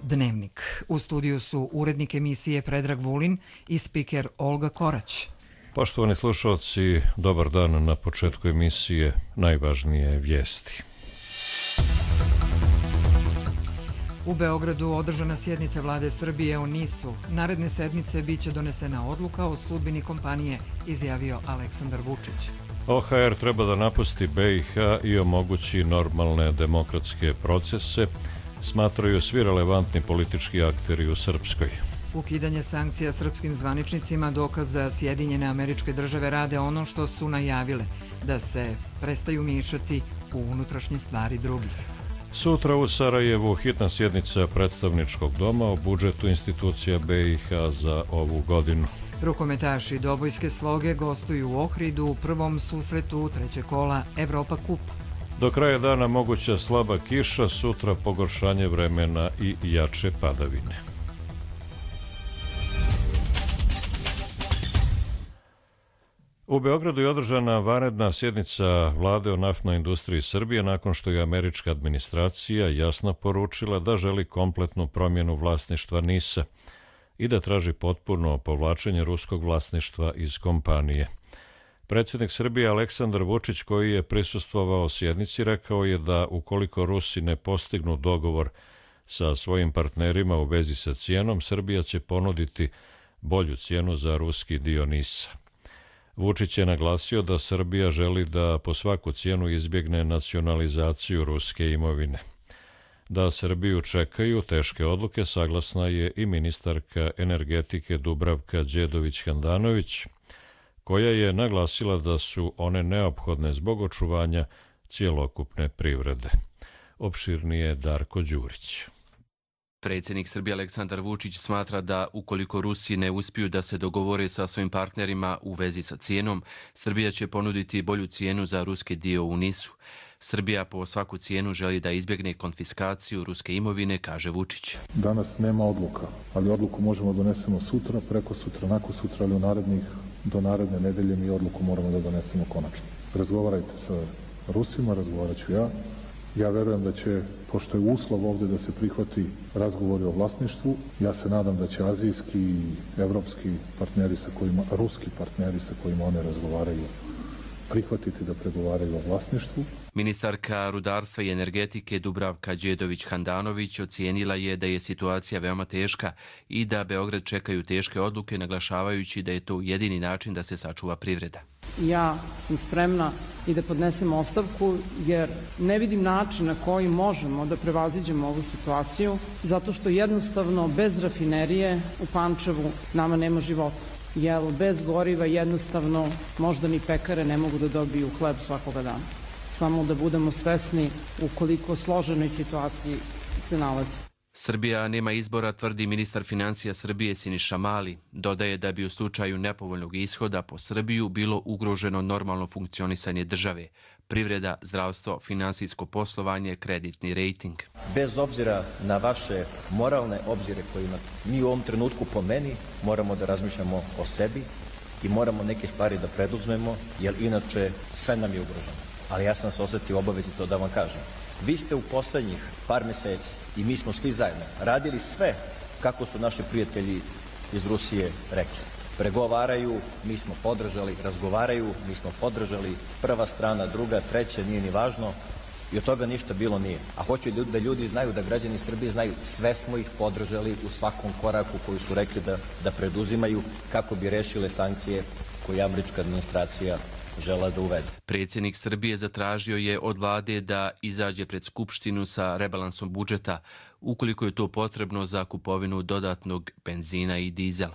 Dnevnik. U studiju su urednik emisije Predrag Vulin i spiker Olga Korać. Poštovani slušalci, dobar dan. Na početku emisije najvažnije vijesti. U Beogradu održana sjednica vlade Srbije o NIS-u. Naredne sedmice biće donesena odluka o sudbini kompanije, izjavio Aleksandar Vučić. OHR treba da napusti BiH i omogući normalne demokratske procese, smatraju svi relevantni politički akteri u Srpskoj. Ukidanje sankcija srpskim zvaničnicima dokaz da Sjedinjene Američke Države rade ono što su najavile, da se prestaju miješati u unutrašnje stvari drugih. Sutra u Sarajevu hitna sjednica predstavničkog doma o budžetu institucija BiH za ovu godinu. Rukometaši Dobojske Sloge gostuju u Ohridu u prvom susretu trećeg kola Evropa kupa. Do kraja dana moguća slaba kiša, sutra pogoršanje vremena i jače padavine. U Beogradu je održana vanredna sjednica vlade o naftnoj industriji Srbije nakon što je američka administracija jasno poručila da želi kompletnu promjenu vlasništva NIS-a i da traži potpuno povlačenje ruskog vlasništva iz kompanije. Predsjednik Srbije Aleksandar Vučić, koji je prisustvovao sjednici, rekao je da ukoliko Rusi ne postignu dogovor sa svojim partnerima u vezi sa cijenom, Srbija će ponuditi bolju cijenu za ruski dio NIS-a. Vučić je naglasio da Srbija želi da po svaku cijenu izbjegne nacionalizaciju ruske imovine. Da Srbiju čekaju teške odluke saglasna je i ministarka energetike Dubravka Đedović-Handanović, koja je naglasila da su one neophodne zbog očuvanja cjelokupne privrede. Opširnije Darko Đurić. Predsjednik Srbije Aleksandar Vučić smatra da ukoliko Rusi ne uspiju da se dogovore sa svojim partnerima u vezi sa cijenom, Srbija će ponuditi bolju cijenu za ruski dio u NIS-u. Srbija po svaku cijenu želi da izbjegne konfiskaciju ruske imovine, kaže Vučić. Danas nema odluka, ali odluku možemo donesemo sutra, preko sutra, nakon sutra, ali do naredne nedelje mi odluku moramo da donesemo konačno. Razgovarajte sa Rusima, razgovarat ću ja. Ja verujem da će, pošto je uslov ovdje da se prihvati razgovori o vlasništvu, ja se nadam da će azijski i evropski partneri ruski partneri sa kojima one razgovaraju, prihvatiti da pregovaraju o vlasništvu. Ministarka rudarstva i energetike Dubravka Đedović-Handanović ocijenila je da je situacija veoma teška i da Beograd čekaju teške odluke, naglašavajući da je to jedini način da se sačuva privreda. Ja sam spremna i da podnesem ostavku jer ne vidim način na koji možemo da prevaziđemo ovu situaciju, zato što jednostavno bez rafinerije u Pančevu nama nema života. Jer bez goriva jednostavno možda ni pekare ne mogu da dobiju hleb svakoga dana. Samo da budemo svesni u koliko složenoj situaciji se nalazi. Srbija nema izbora, tvrdi ministar financija Srbije Siniša Mali. Dodaje da bi u slučaju nepovoljnog ishoda po Srbiju bilo ugroženo normalno funkcionisanje države, privreda, zdravstvo, finansijsko poslovanje, kreditni rejting. Bez obzira na vaše moralne obzire koje imate, mi u ovom trenutku po meni moramo da razmišljamo o sebi i moramo neke stvari da preduzmemo, jer inače sve nam je ugroženo. Ali ja sam se osjetio obavezi to da vam kažem. Vi ste u poslednjih par mjeseci i mi smo svi zajedno radili sve kako su naši prijatelji iz Rusije rekli. Pregovaraju, mi smo podržali, razgovaraju, mi smo podržali, prva strana, druga, treća, nije ni važno i od toga ništa bilo nije. A hoću da ljudi znaju, da građani Srbije znaju, sve smo ih podržali u svakom koraku koji su rekli da preduzimaju kako bi rešile sankcije koje američka administracija žela da uvede. Predsjednik Srbije zatražio je od vlade da izađe pred Skupštinu sa rebalansom budžeta, ukoliko je to potrebno za kupovinu dodatnog benzina i dizela.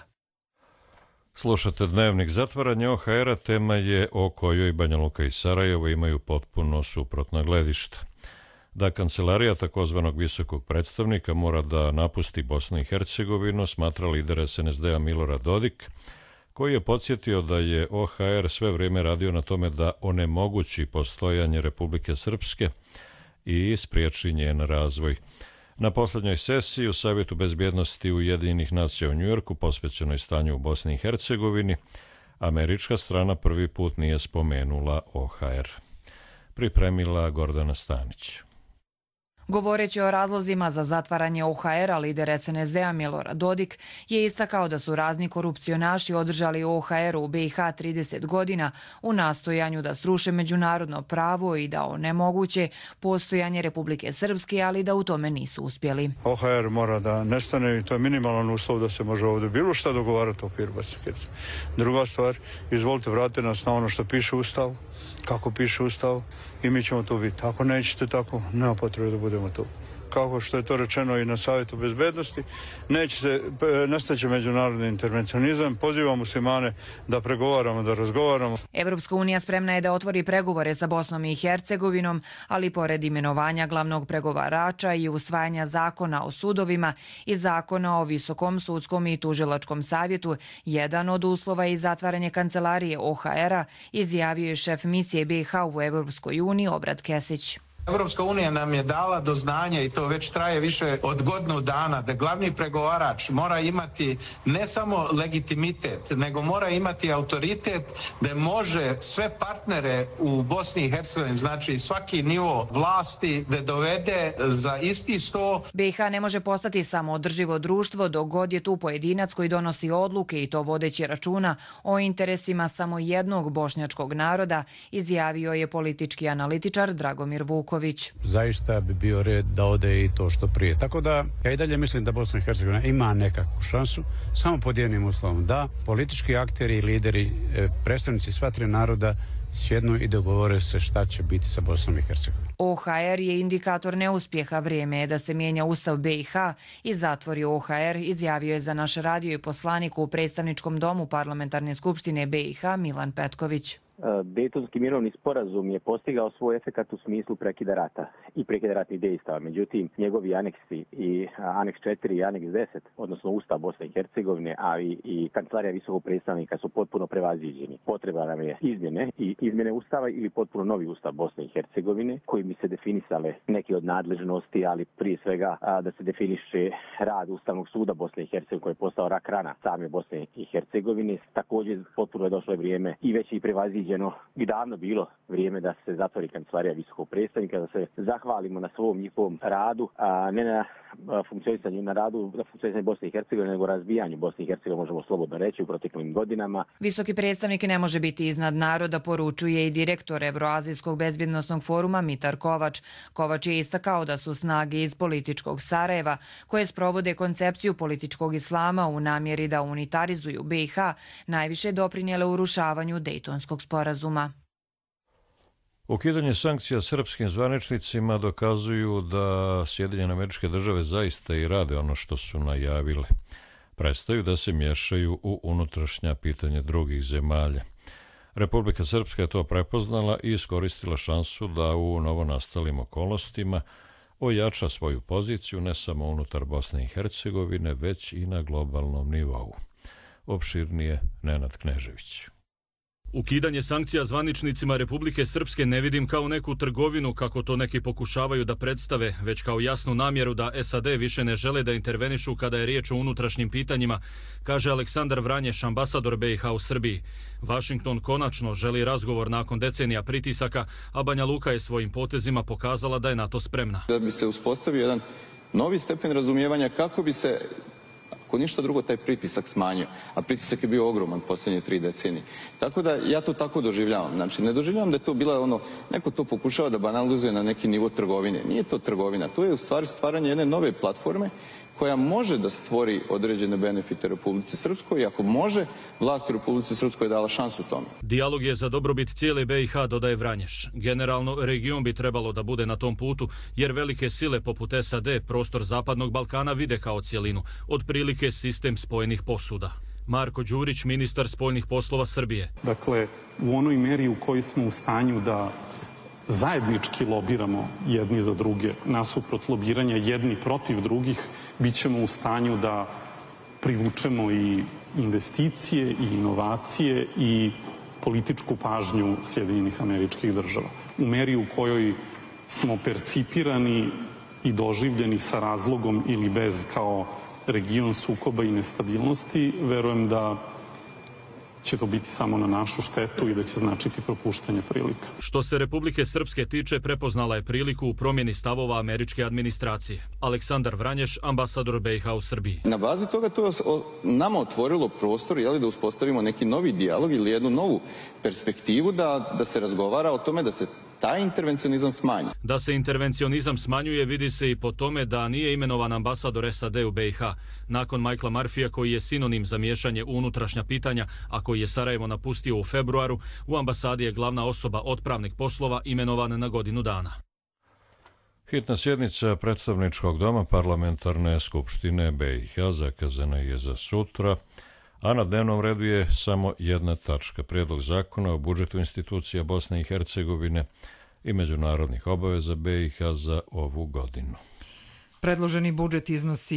Slušate Dnevnik. Zatvaranje OHR-a tema je o kojoj Banja Luka i Sarajevo imaju potpuno suprotna gledišta. Da kancelarija takozvanog visokog predstavnika mora da napusti Bosnu i Hercegovinu, smatra lider SNSD-a Milorad Dodik, koji je podsjetio da je OHR sve vrijeme radio na tome da onemogući postojanje Republike Srpske i spriječi njen razvoj. Na posljednjoj sesiji u Savjetu bezbjednosti Ujedinjenih nacija u Njujorku posvećenoj stanju u Bosni i Hercegovini, američka strana prvi put nije spomenula OHR. Pripremila Gordana Stanić. Govoreći o razlozima za zatvaranje OHR-a, lider SNSD-a Milorad Dodik je istakao da su razni korupcionaši održali OHR u BiH 30 godina u nastojanju da sruše međunarodno pravo i da onemoguće postojanje Republike Srpske, ali da u tome nisu uspjeli. OHR mora da nestane i to je minimalan uslov da se može ovdje bilo šta dogovarati o okviru BiH. Druga stvar, izvolite vratiti nas na ono što piše u Ustavu, kako piše u Ustavu i mi ćemo to vidjeti. Ako nećete tako, nema potrebe da budemo tu. Kako što je to rečeno i na Savjetu bezbednosti, nestaće međunarodni intervencionizam, pozivamo muslimane da pregovaramo, da razgovaramo. Evropska unija spremna je da otvori pregovore sa Bosnom i Hercegovinom, ali pored imenovanja glavnog pregovarača i usvajanja zakona o sudovima i zakona o Visokom sudskom i tužilačkom savjetu, jedan od uslova je zatvaranje kancelarije OHR-a, izjavio je šef misije BiH u Evropskoj uniji Obrad Kesić. Evropska unija nam je dala do znanja, i to već traje više od godinu dana, da glavni pregovarač mora imati ne samo legitimitet, nego mora imati autoritet da može sve partnere u Bosni i Hercegovini, znači svaki nivo vlasti, da dovede za isti sto. BiH ne može postati samo održivo društvo dok god je tu pojedinac koji donosi odluke i to vodeći računa o interesima samo jednog bošnjačkog naroda, izjavio je politički analitičar Dragomir Vuković. Zaista bi bio red da ode i to što prije. Tako da ja i dalje mislim da Bosna i Hercegovina ima nekakvu šansu, samo pod jednim uslovom, da politički akteri i lideri, predstavnici sva tri naroda sjednu i dogovore se šta će biti sa Bosnom i Hercegovinom. OHR je indikator neuspjeha, vrijeme je da se mijenja Ustav BiH i zatvori OHR, izjavio je za naš radio i poslanik u predstavničkom domu Parlamentarne skupštine BiH Milan Petković. Dejtonski mirovni sporazum je postigao svoj efekat u smislu prekida rata i prekida ratnih dejstava. Međutim, njegovi aneksi i aneks 4 i aneks 10, odnosno Ustav Bosne i Hercegovine, a i Kancelarija visokog predstavnika su potpuno prevaziđeni. Potreba nam je izmjene Ustava ili potpuno novi Ustav Bosne i Hercegovine, koji bi se definisale neke od nadležnosti, ali prije svega da se definiše rad Ustavnog suda Bosne i Hercegovine, koji je postao rak rana same Bosne i Hercegovine. Također potpuno je došlo vrijeme i već i prevaziđeno i davno bilo vrijeme da se zatvori Kancelarija visokog predstavnika, da se zahvalimo na svom njihovom radu, a ne na funkcionisanju na radu, na funkcionisanju Bosne i Hercegovine, nego razbijanju Bosne i Hercegovine, možemo slobodno reći, u proteklim godinama. Visoki predstavnik ne može biti iznad naroda, poručuje i direktor Evroazijskog bezbjednosnog foruma Mitar Kovač. Kovač je istakao da su snage iz političkog Sarajeva, koje sprovode koncepciju političkog islama u namjeri da unitarizuju BiH, najviše doprinijele urušavanju Dejtonskog sporazuma. Ukidanje sankcija srpskim zvaničnicima dokazuju da Sjedinjene Američke Države zaista i rade ono što su najavile. Prestaju da se miješaju u unutrašnja pitanja drugih zemalja. Republika Srpska je to prepoznala i iskoristila šansu da u novonastalim okolnostima ojača svoju poziciju ne samo unutar Bosne i Hercegovine, već i na globalnom nivou. Opširnije Nenad Knežević. Ukidanje sankcija zvaničnicima Republike Srpske ne vidim kao neku trgovinu, kako to neki pokušavaju da predstave, već kao jasnu namjeru da SAD više ne žele da intervenišu kada je riječ o unutrašnjim pitanjima, kaže Aleksandar Vranješ, ambasador BiH u Srbiji. Washington konačno želi razgovor nakon decenija pritisaka, a Banja Luka je svojim potezima pokazala da je na to spremna. Da bi se uspostavio jedan novi stepen razumijevanja kako bi se, ako ništa drugo, taj pritisak smanjio. A pritisak je bio ogroman posljednje 3 decenije. Tako da ja to tako doživljavam. Znači, ne doživljavam da je to bila neko to pokušava da banalizuje na neki nivo trgovine. Nije to trgovina. To je u stvari stvaranje jedne nove platforme koja može da stvori određene benefite Republici Srpskoj i ako može, vlast u Republici Srpskoj je dala šansu tome. Dijalog je za dobrobit cijele BiH, dodaje Vranješ. Generalno, region bi trebalo da bude na tom putu, jer velike sile poput SAD prostor Zapadnog Balkana vide kao cijelinu, otprilike sistem spojenih posuda. Marko Đurić, ministar spoljnih poslova Srbije. Dakle, u onoj meri u kojoj smo u stanju da zajednički lobiramo jedni za druge, nasuprot lobiranja jedni protiv drugih, bit ćemo u stanju da privučemo i investicije i inovacije i političku pažnju Sjedinjenih Američkih Država. U meri u kojoj smo percipirani i doživljeni sa razlogom ili bez kao region sukoba i nestabilnosti, verujem da će to biti samo na našu štetu i da će značiti propuštanje prilika. Što se Republike Srpske tiče, prepoznala je priliku u promjeni stavova američke administracije. Aleksandar Vranješ, ambasador BiH u Srbiji. Na bazi toga to je nama otvorilo prostor da uspostavimo neki novi dijalog ili jednu novu perspektivu da se razgovara o tome da se taj intervencionizam smanji. Da se intervencionizam smanjuje vidi se i po tome da nije imenovan ambasador SAD u BiH. Nakon Michaela Murphyja, koji je sinonim za miješanje u unutrašnja pitanja, a koji je Sarajevo napustio u februaru, u ambasadi je glavna osoba otpravnih poslova imenovan na godinu dana. Hitna sjednica predstavničkog doma parlamentarne skupštine BiH zakazana je za sutra, a na dnevnom redu je samo jedna tačka: prijedlog zakona o budžetu institucija Bosne i Hercegovine i međunarodnih obaveza BiH za ovu godinu. Predloženi budžet iznosi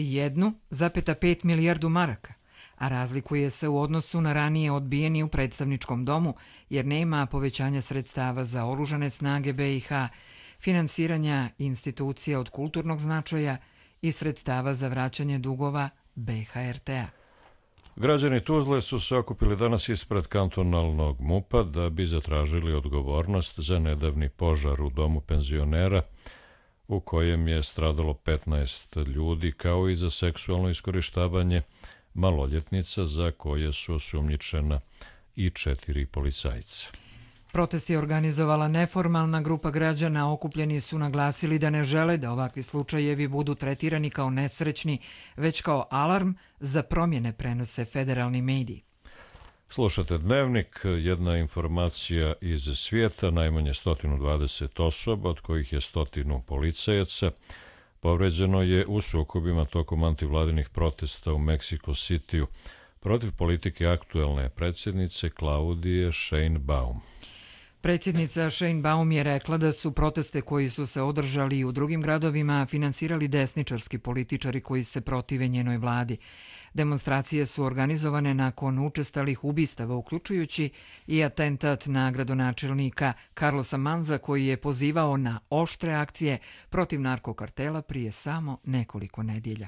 1,5 milijardu maraka, a razlikuje se u odnosu na ranije odbijeni u predstavničkom domu jer nema povećanja sredstava za oružane snage BiH, finansiranja institucija od kulturnog značaja i sredstava za vraćanje dugova BiH-RTA. Građani Tuzle su se okupili danas ispred kantonalnog MUP-a da bi zatražili odgovornost za nedavni požar u domu penzionera u kojem je stradalo 15 ljudi, kao i za seksualno iskorištavanje maloljetnica za koje su osumnjičena i 4 policajca. Protest je organizovala neformalna grupa građana. Okupljeni su naglasili da ne žele da ovakvi slučajevi budu tretirani kao nesrećni, već kao alarm za promjene, prenose federalni mediji. Slušate Dnevnik, jedna informacija iz svijeta: najmanje 120 osoba, od kojih je 100 policajaca, povređeno je u sukobima tokom antivladinih protesta u Mexico Cityu protiv politike aktuelne predsjednice Klaudije Sheinbaum. Predsjednica Sheinbaum je rekla da su proteste koji su se održali u drugim gradovima finansirali desničarski političari koji se protive njenoj vladi. Demonstracije su organizovane nakon učestalih ubistava, uključujući i atentat na gradonačelnika Carlosa Manza, koji je pozivao na oštre akcije protiv narkokartela prije samo nekoliko nedjelja.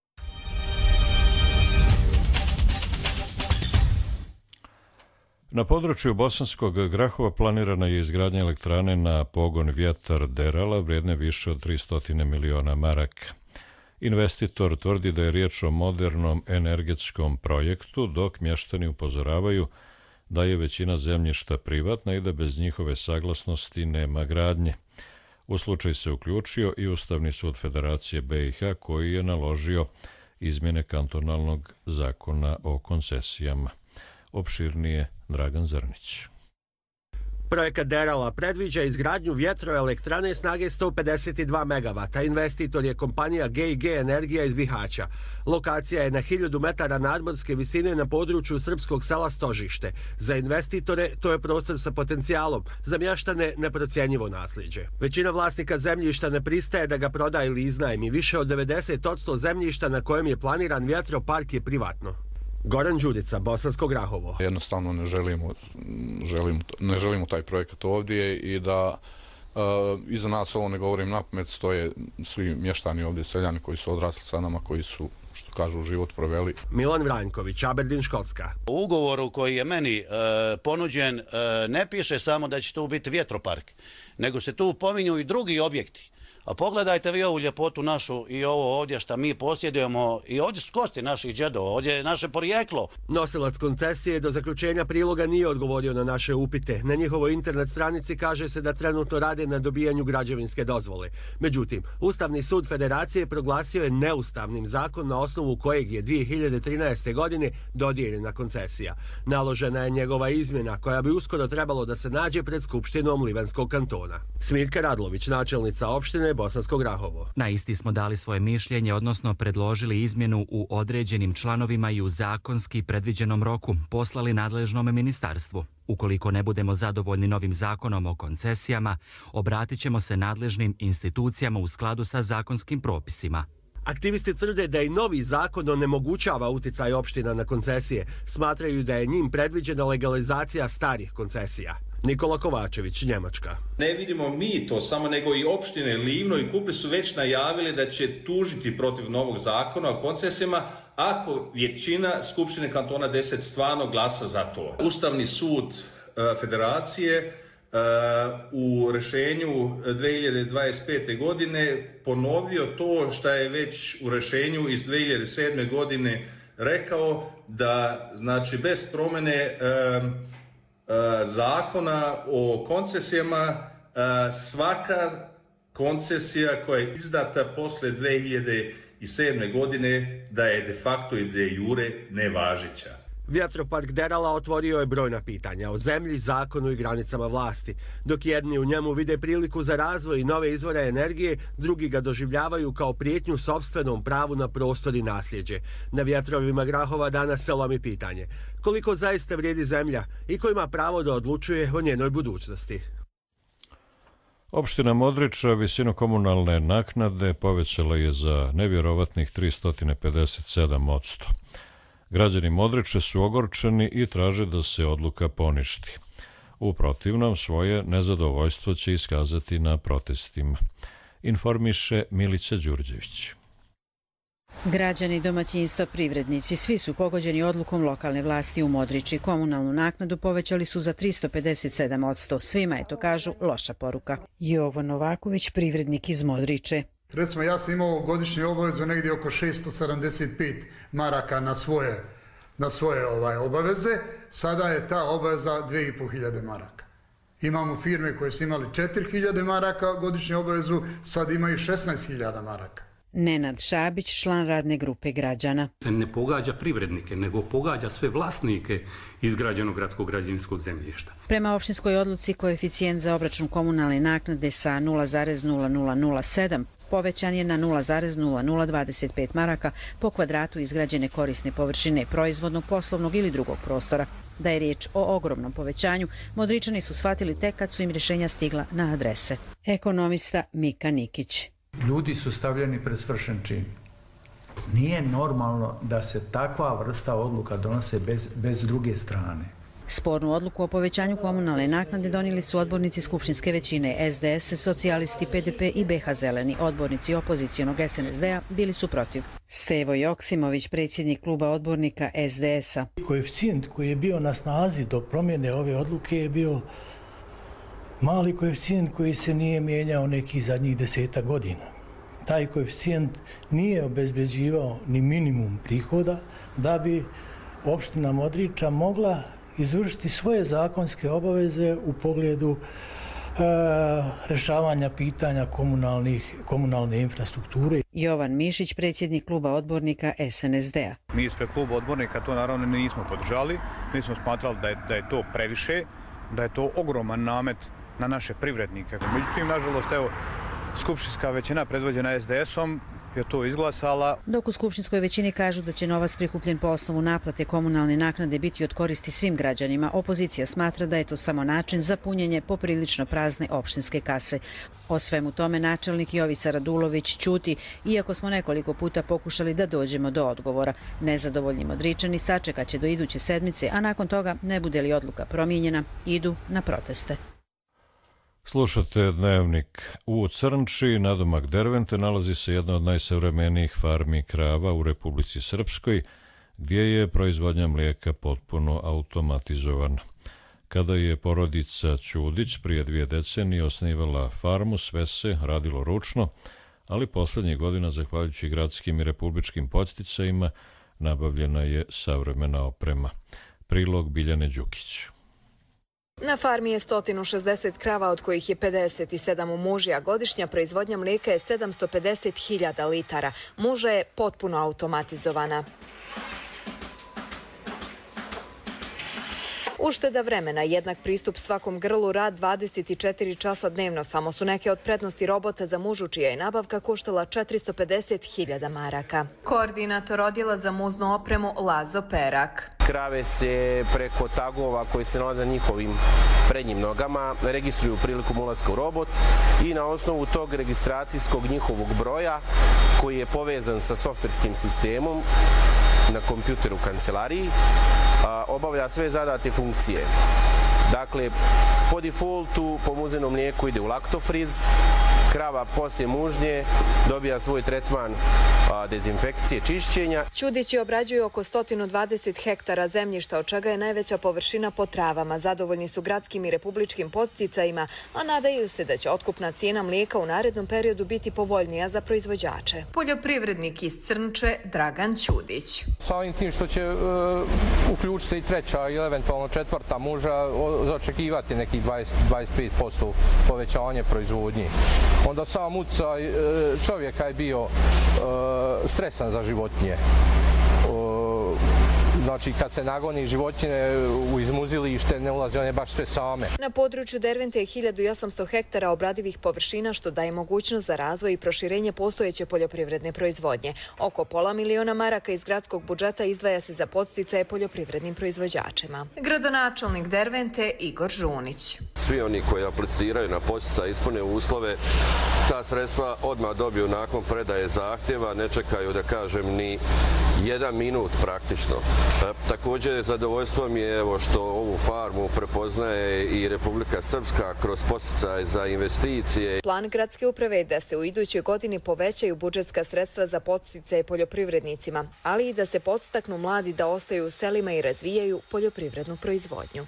Na području Bosanskog Grahova planirana je izgradnja elektrane na pogon vjetar Derala vrijedne više od 300 miliona maraka. Investitor tvrdi da je riječ o modernom energetskom projektu, dok mještani upozoravaju da je većina zemljišta privatna i da bez njihove saglasnosti nema gradnje. U slučaj se uključio i Ustavni sud Federacije BiH, koji je naložio izmjene kantonalnog zakona o koncesijama. Opširnije Dragan Zrnić. Projekat Derala predviđa izgradnju vjetroelektrane snage 152 MW. Investitor je kompanija GIG Energija iz Bihaća. Lokacija je na 1000 metara nadmorske visine na području srpskog sela Stožište. Za investitore to je prostor sa potencijalom, za mještane neprocjenjivo nasljeđe. Većina vlasnika zemljišta ne pristaje da ga proda ili iznajmi. Više od 90% zemljišta na kojem je planiran vjetropark je privatno. Goran Đurica, Bosansko Grahovo. Jednostavno ne želimo taj projekat ovdje i da iza nas, ovo ne govorim napamet, stoje svi mještani ovdje, seljani koji su odrasli sa nama, koji su, što kažu, život proveli. Milan Vranjković, Aberdeen, Škotska. U ugovoru koji je meni ponuđen ne piše samo da će tu biti vjetropark, nego se tu pominju i drugi objekti. A pogledajte vi ovu ljepotu našu i ovo ovdje što mi posjedujemo, i ovdje su kosti naših džedova, ovdje je naše porijeklo. Nosilac koncesije do zaključenja priloga nije odgovorio na naše upite. Na njihovoj internet stranici kaže se da trenutno rade na dobijanju građevinske dozvole. Međutim, Ustavni sud Federacije proglasio je neustavnim zakon na osnovu kojeg je 2013. godine dodijeljena koncesija. Naložena je njegova izmjena koja bi uskoro trebalo da se nađe pred Skupštinom Livanskog kantona. Smiljka Radlović, načelnica opštine Bosansko Grahovo. Na isti smo dali svoje mišljenje, odnosno predložili izmjenu u određenim članovima i u zakonski predviđenom roku, poslali nadležnom ministarstvu. Ukoliko ne budemo zadovoljni novim zakonom o koncesijama, obratit ćemo se nadležnim institucijama u skladu sa zakonskim propisima. Aktivisti tvrde da i novi zakon onemogućava uticaj opština na koncesije. Smatraju da je njim predviđena legalizacija starih koncesija. Nikola Kovačević, Njemačka. Ne vidimo mi to samo, nego i opštine Livno i Kupri su već najavili da će tužiti protiv novog zakona o koncesijama, ako većina Skupštine kantona 10 stvarno glasa za to. Ustavni sud Federacije u rešenju 2025. godine ponovio to što je već u rešenju iz 2007. godine rekao, da znači bez promjene zakona o koncesijama svaka koncesija koja je izdata posle 2007. godine da je de facto i de jure nevažeća. Vjetropark Derala otvorio je brojna pitanja o zemlji, zakonu i granicama vlasti. Dok jedni u njemu vide priliku za razvoj i nove izvore energije, drugi ga doživljavaju kao prijetnju sopstvenom pravu na prostor i nasljeđe. Na vjetrovima Grahova danas se lomi pitanje: koliko zaista vrijedi zemlja i ko ima pravo da odlučuje o njenoj budućnosti? Opština Modriča visinu komunalne naknade povećala je za nevjerovatnih 357%. Građani Modriče su ogorčeni i traže da se odluka poništi. U protivnom, svoje nezadovoljstvo će iskazati na protestima. Informiše Milica Đurđević. Građani, domaćinstva, privrednici, svi su pogođeni odlukom lokalne vlasti u Modriči. Komunalnu naknadu povećali su za 357%. Svima je, to kažu, loša poruka. Jovo Novaković, privrednik iz Modriče. Recimo, ja sam imao godišnje obavezu negdje oko 675 maraka na svoje obaveze. Sada je ta obaveza 2500 maraka. Imamo firme koje su imali 4000 maraka godišnje obavezu, sad imaju 16.000 maraka. Nenad Šabić, član radne grupe građana. Ne pogađa privrednike, nego pogađa sve vlasnike izgrađenog gradskog građevinskog zemljišta. Prema opštinskoj odluci, koeficijent za obračun komunalne naknade sa 0,0007 povećan je na 0,0025 maraka po kvadratu izgrađene korisne površine proizvodnog, poslovnog ili drugog prostora. Da je riječ o ogromnom povećanju, Modričani su shvatili tek kad su im rješenja stigla na adrese. Ekonomista Mika Nikić. Ljudi su stavljeni pred svršen čin. Nije normalno da se takva vrsta odluka donose bez druge strane. Spornu odluku o povećanju komunalne naknade donijeli su odbornici skupštinske većine SDS, socijalisti, PDP i BH Zeleni. Odbornici opozicijonog SNSD-a bili su protiv. Stevo Joksimović, predsjednik kluba odbornika SDS-a. Koeficijent koji je bio na snazi do promjene ove odluke je bio mali koeficijent koji se nije mijenjao nekih zadnjih 10 godina. Taj koeficijent nije obezbeđivao ni minimum prihoda da bi opština Modriča mogla izvršiti svoje zakonske obaveze u pogledu rješavanja pitanja komunalne infrastrukture. Jovan Mišić, predsjednik kluba odbornika SNSD-a. Mi ispred kluba odbornika to naravno nismo podržali. Mi smo smatrali da je to previše, da je to ogroman namet na naše privrednike. Međutim, nažalost, evo, skupštinska većina predvođena SDS-om je to izglasala. Dok u skupštinskoj većini kažu da će novac prikupljen po osnovu naplate komunalne naknade biti od koristi svim građanima, opozicija smatra da je to samo način za punjenje poprilično prazne opštinske kase. O svemu tome načelnik Jovica Radulović ćuti, iako smo nekoliko puta pokušali da dođemo do odgovora. Nezadovoljni Modričani sačekat će do iduće sedmice, a nakon toga, ne bude li odluka promijenjena, idu na proteste. Slušate Dnevnik. U Crnči, nadomak Dervente, nalazi se jedna od najsavremenijih farmi krava u Republici Srpskoj, gdje je proizvodnja mlijeka potpuno automatizovana. Kada je porodica Ćudić prije 2 decenije osnivala farmu, sve se radilo ručno, ali posljednjih godina, zahvaljujući gradskim i republičkim podsticajima, nabavljena je savremena oprema. Prilog Biljane Đukić. Na farmi je 160 krava, od kojih je 57 u muži, a godišnja proizvodnja mlijeka je 750.000 litara. Muža je potpuno automatizovana. Ušteda vremena, jednak pristup svakom grlu, rad 24 časa dnevno. Samo su neke od prednosti robota za mužu, čija je nabavka koštala 450.000 maraka. Koordinator odjela za muznu opremu Lazo Perak. Krave se preko tagova koji se nalaze na njihovim prednjim nogama registruju prilikom ulaska u robot i na osnovu tog registracijskog njihovog broja, koji je povezan sa softverskim sistemom na kompjuteru u kancelariji, obavlja sve zadate funkcije. Dakle, po defaultu po muzenom mlijeku ide u laktofriz, krava poslije mužnje dobija svoj tretman poslova dezinfekcije, čišćenja. Ćudići obrađuju oko 120 hektara zemljišta, od čega je najveća površina po travama. Zadovoljni su gradskim i republičkim podsticajima, a nadaju se da će otkupna cijena mlijeka u narednom periodu biti povoljnija za proizvođače. Poljoprivrednik iz Crnče Dragan Ćudić. Samim tim što će uključiti se i treća ili eventualno četvrta, može zaočekivati nekih 25% povećanje proizvodnje. Onda sam utjecaj čovjeka je bio stresan za životinje. Znači, kad se nagoni životinje u izmuzilište, ne ulazi one baš sve same. Na području Dervente je 1800 hektara obradivih površina, što daje mogućnost za razvoj i proširenje postojeće poljoprivredne proizvodnje. Oko $500.000 maraka iz gradskog budžeta izdvaja se za podsticaje poljoprivrednim proizvođačima. Gradonačelnik Dervente Igor Žunić. Svi oni koji apliciraju na podsticaj ispune uslove, ta sredstva odmah dobiju nakon predaje zahtjeva, ne čekaju, da kažem, ni 1 minut praktično. Također zadovoljstvo mi je što ovu farmu prepoznaje i Republika Srpska kroz podsticaj za investicije. Plan gradske uprave je da se u idućoj godini povećaju budžetska sredstva za podsticaje poljoprivrednicima, ali i da se podstaknu mladi da ostaju u selima i razvijaju poljoprivrednu proizvodnju.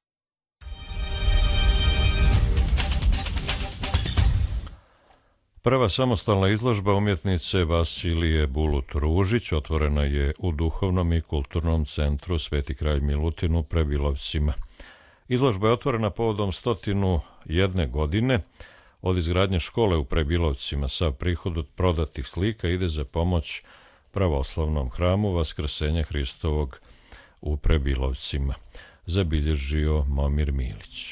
Prva samostalna izložba umjetnice Vasilije Bulut-Ružić otvorena je u Duhovnom i kulturnom centru Sveti kralj Milutin u Prebilovcima. Izložba je otvorena povodom 101 godine od izgradnje škole u Prebilovcima. Sav prihod od prodatih slika ide za pomoć pravoslavnom hramu Vaskrsenja Hristovog u Prebilovcima, zabilježio Momir Milić.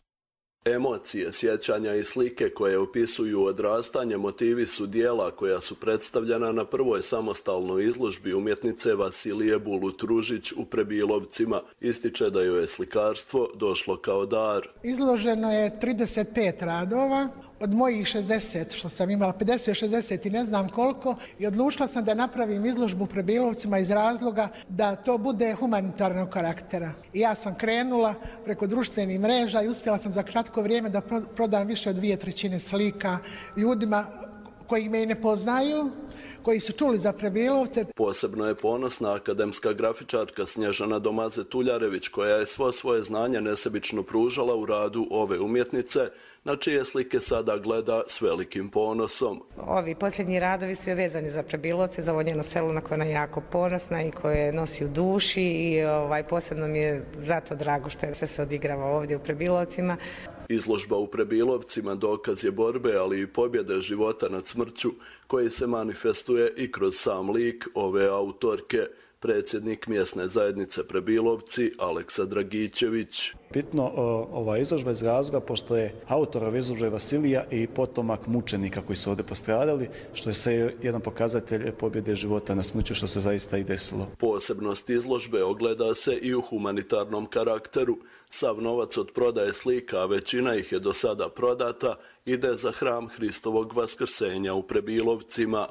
Emocije, sjećanja i slike koje opisuju odrastanje motivi su dijela koja su predstavljena na prvoj samostalnoj izložbi umjetnice Vasilije Bulut-Ružić u Prebilovcima. Ističe da joj je slikarstvo došlo kao dar. Izloženo je 35 radova. Od mojih 60, što sam imala 50, 60 i ne znam koliko, i odlučila sam da napravim izložbu u Prebilovcima iz razloga da to bude humanitarnog karaktera. I ja sam krenula preko društvenih mreža i uspjela sam za kratko vrijeme da prodam više od 2/3 slika ljudima koji me i ne poznaju, koji su čuli za Prebilovce. Posebno je ponosna akademska grafičarka Snježana Domaze-Tuljarević, koja je svo svoje znanje nesebično pružala u radu ove umjetnice, na čije slike sada gleda s velikim ponosom. Ovi posljednji radovi su vezani za Prebilovce, za ovo njeno selo na koje ona je jako ponosna i koje nosi u duši i posebno mi je zato drago što je sve se odigrava ovdje u Prebilovcima. Izložba u Prebilovcima dokaz je borbe, ali i pobjede života nad smrću, koji se manifestuje i kroz sam lik ove autorke, predsjednik mjesne zajednice Prebilovci Aleksa Dragićević. Bitno ova izložba iz razloga pošto je autor ove izložbe Vasilija i potomak mučenika koji su ovdje postradali, što je sve jedan pokazatelj pobjede života na smrću, što se zaista i desilo. Posebnost izložbe ogleda se i u humanitarnom karakteru. Sav novac od prodaje slika, a većina ih je do sada prodata, ide za hram Hristovog Vaskrsenja u Prebilovcima.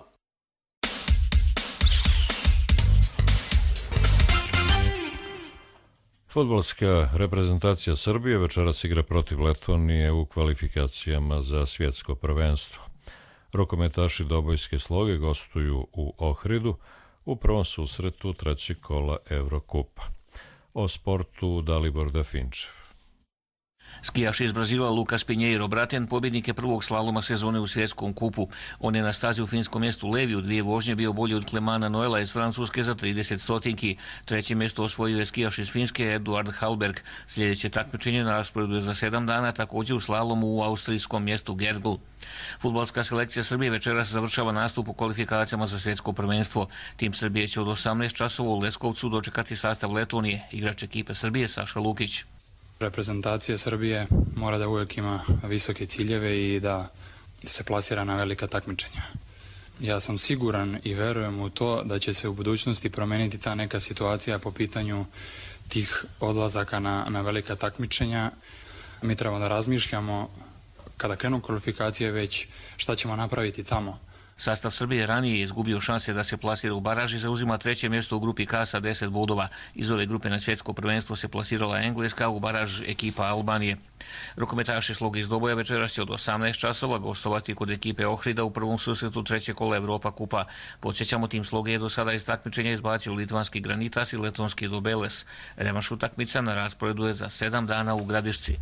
Fudbalska reprezentacija Srbije večeras igra protiv Letonije u kvalifikacijama za svjetsko prvenstvo. Rukometaši Dobojske Sloge gostuju u Ohridu u prvom susretu trećeg kola Evrokupa. O sportu Dalibor Dafinčev. Skijaš iz Brazila Lukas Pinheiro Braten pobjednik je prvog slaloma sezone u svjetskom kupu. On je na stazi u finskom mjestu Levi u 2 vožnje bio bolji od Clemana Noela iz Francuske za 30 stotinki. Treće mjesto osvojio je skijaš iz Finske Eduard Hallberg. Sljedeće takmičenje na rasporedu je za 7 dana, također u slalomu u austrijskom mjestu Gergl. Fudbalska selekcija Srbije večeras završava nastup u kvalifikacijama za svjetsko prvenstvo. Tim Srbije će od 18 časova u Leskovcu dočekati sastav Letonije. Igrač ekipe Srbije Saša Lukić. Reprezentacija Srbije mora da uvijek ima visoke ciljeve i da se plasira na velika takmičenja. Ja sam siguran i verujem u to da će se u budućnosti promijeniti ta neka situacija po pitanju tih odlazaka na velika takmičenja. Mi trebamo da razmišljamo kada krenu kvalifikacije već šta ćemo napraviti tamo. Sastav Srbije ranije je izgubio šanse da se plasira u baraži, zauzima 3. mjesto u grupi K sa 10 bodova. Iz ove grupe na svjetsko prvenstvo se plasirala Engleska, u baraž ekipa Albanije. Rukometaši Sloge iz Doboja večeras će od 18 časova gostovati kod ekipe Ohrida u prvom susretu 3. kola Evropa kupa. Podsjećamo, tim Sloge je do sada iz takmičenja izbacio litvanski Granitas i letonski Dobeles. Revanš utakmica na rasporedu je za 7 dana u Gradišci.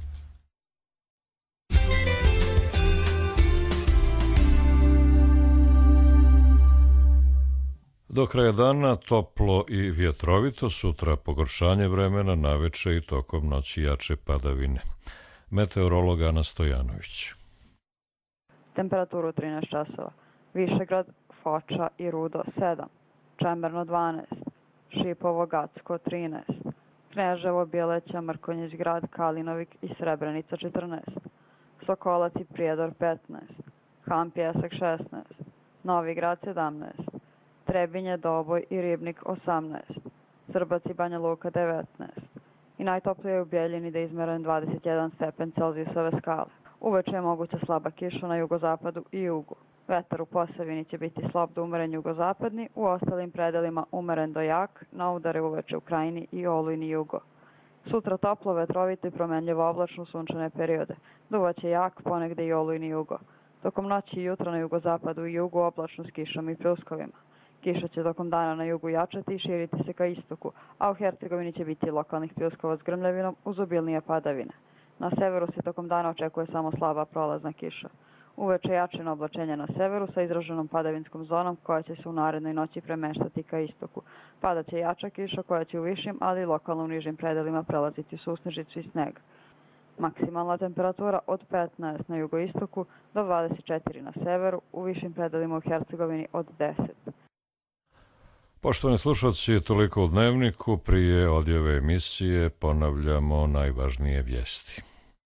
Do kraja dana toplo i vjetrovito, sutra pogoršanje vremena, naveče i tokom noći jače padavine. Meteorolog Ana Stojanović. Temperaturu 13 časova. Višegrad, Foča i Rudo 7, Čemerno 12, Šipovo, Gacko 13, Kneževo, Bjeleća, Mrkonjić grad, Kalinovik i Srebrenica 14, Sokolac i Prijedor 15, Han Pjesak 16, Novi grad 17, Trebinje, Doboj i Ribnik 18, Srbac i Banja Luka 19 i najtoplije u Bjeljini da je izmeren 21 stepen Celzijusove skale. Uveče je moguća slaba kiša na jugozapadu i jugu. Vetar u Posavini će biti slab do umeren jugozapadni, u ostalim predelima umeren do jak, na udare uveče u Krajini i Olujni jugo. Sutra toplo, vetrovito i promenljivo oblačno sunčane periode. Duvaće jak, ponegde i olujni jugo. Tokom noći i jutra na jugozapadu i jugu oblačno s kišom i pljuskovima. Kiša će tokom dana na jugu jačati i širiti se ka istoku, a u Hercegovini će biti lokalnih pljuskova s grmljavinom uz obilnije padavine. Na severu se tokom dana očekuje samo slaba prolazna kiša. Uveče jačino oblačenje na severu sa izraženom padavinskom zonom koja će se u narednoj noći premeštati ka istoku. Padaće jača kiša koja će u višim, ali i lokalno u nižim predelima prelaziti u susnežicu i sneg. Maksimalna temperatura od 15 na jugoistoku do 24 na severu, u višim predelima u Hercegovini od 10. Poštovani slušalci, toliko u Dnevniku. Prije odjave emisije ponavljamo najvažnije vijesti.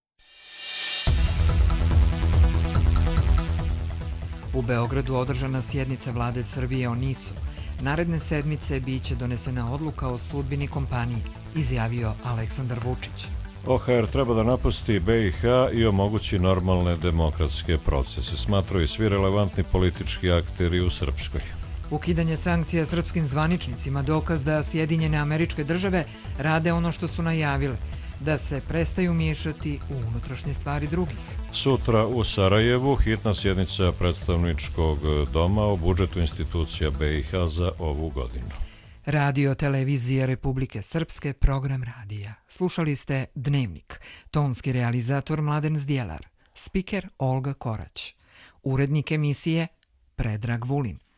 U Beogradu održana sjednica Vlade Srbije o NIS-u. Naredne sedmice biće donesena odluka o sudbini kompanije, izjavio Aleksandar Vučić. OHR treba da napusti BiH i omogući normalne demokratske procese, smatraju svi relevantni politički akteri u Srpskoj. Ukidanje sankcija srpskim zvaničnicima dokaz da Sjedinjene Američke Države rade ono što su najavile, da se prestaju miješati u unutrašnje stvari drugih. Sutra u Sarajevu hitna sjednica predstavničkog doma o budžetu institucija BiH za ovu godinu. Radio Televizije Republike Srpske, program radija. Slušali ste Dnevnik. Tonski realizator Mladen Zdjelar. Spiker Olga Korać. Urednik emisije Predrag Vulin.